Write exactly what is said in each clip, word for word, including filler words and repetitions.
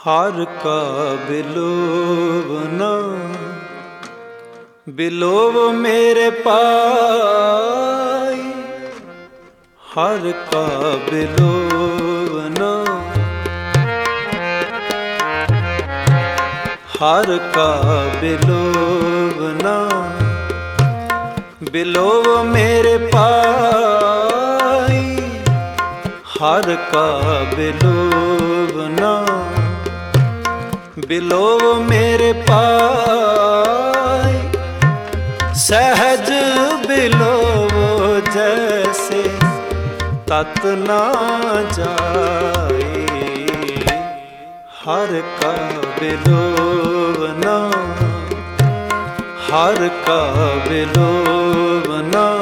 हर का बिलोवना बिलोव मेरे पाई, हर का बिलोवना हर का बिलोवना बिलोव मेरे पाई, हर का बिलोवना बिलोव मेरे पाई। सहज बिलोव जैसे तत ना जाए, हर का बिलोवना हर का बिलोवना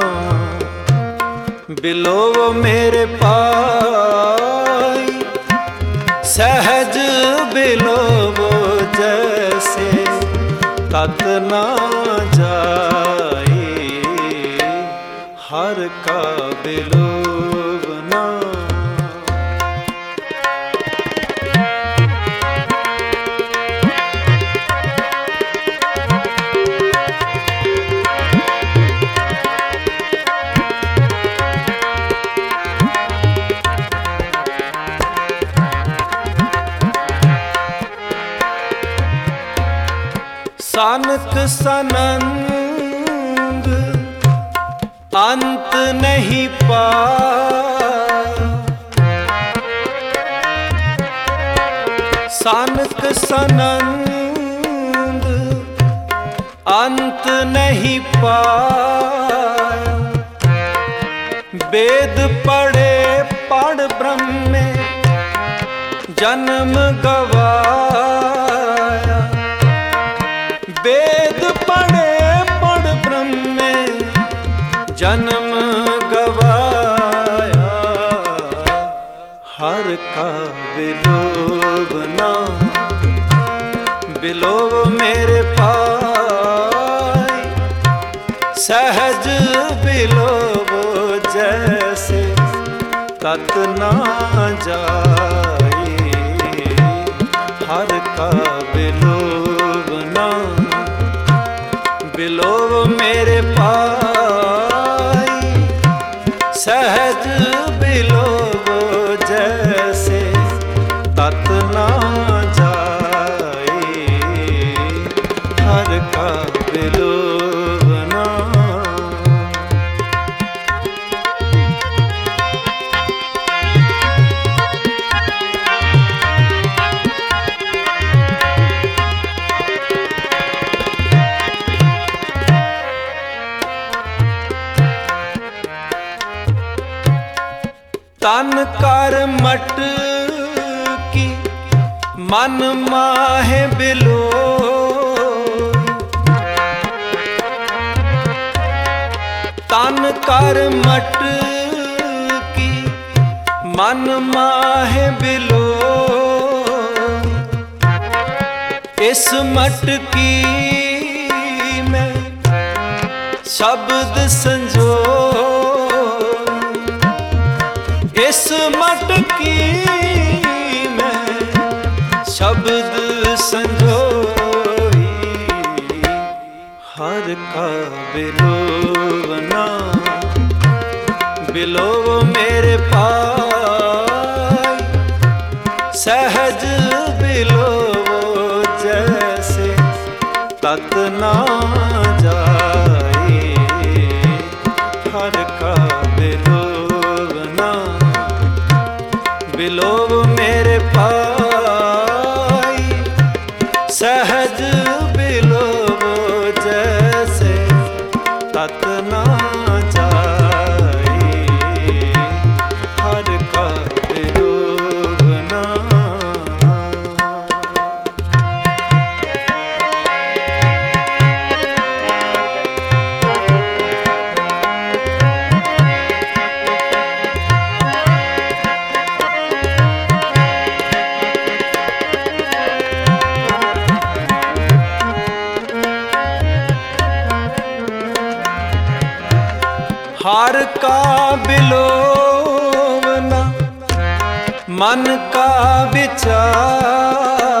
बिलोव मेरे पाई। सहज बिलोव जैसे तत ना जाए, हर का बिलोवना। सानक सनंद अंत नहीं पाया, सानक सनंद अंत नहीं पाया। वेद पढ़े पढ़ ब्रह्म में जन्म गवाया, वेद पढ़े पढ़ ब्रह्म में जन्म गवाया। हर का बिलोवना बिलोव मेरे पाई। सहज बिलोव जैसे तत ना जाए, हर का बिलोवना बिलोव मेरे पाई। सहज बिलोव जैसे तत ना जाए, हर का बिलोवना। तन कर मट की मन माहे बिलो, तन कर मट की मन माहे बिलो। इस मटकी में शब्द संजो, इस मटकी में शब्द संजोई। हर का बिलोवना बिलोव मेरे पाई। सहज बिलोव जैसे तत ना जाए, हर का बिलोवना बिलोव मेरे पाई। सहज बिलोव जैसे तत ना जाए, हर का बिलोवना। हर का बिलोवना मन का विचार,